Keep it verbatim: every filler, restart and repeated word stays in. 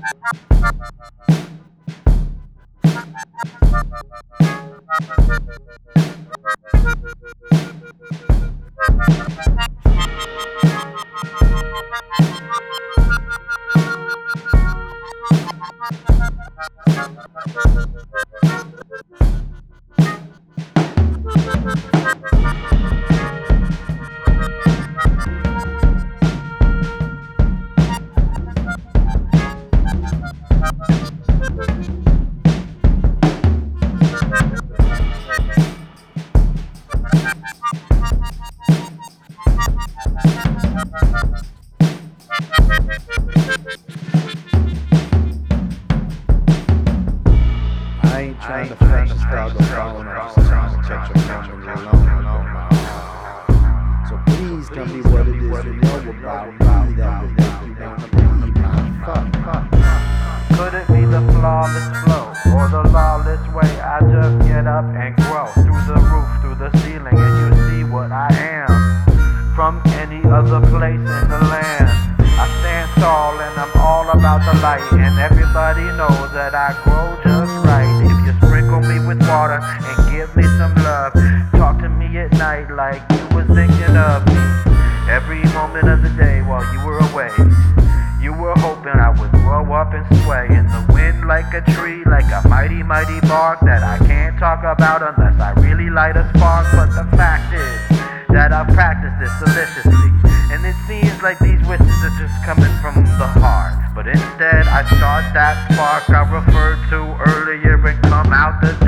I ain't trying to fight the struggle phone, I'm just trying to catch a moment alone. So please tell me what it is you know about me that would make you wanna be my fuck. Could it be the flawless flow or the lawless way I just get up and grow through the roof, through the ceiling, and you see what I am from any other place in the land? I stand tall and I'm all about the light, and everybody knows that I grow just right. If you sprinkle me with water and give me some love, talk to me at night like you was thinking of me every moment of the day while you were away. You were hoping I would grow up and sway in the wind like a tree, like a mighty, mighty bark that I can't talk about unless I really light a spark. But the fact is that I've practiced this deliciously, and it seems like these wishes are just coming from the heart. But instead I start that spark I referred to earlier and come out the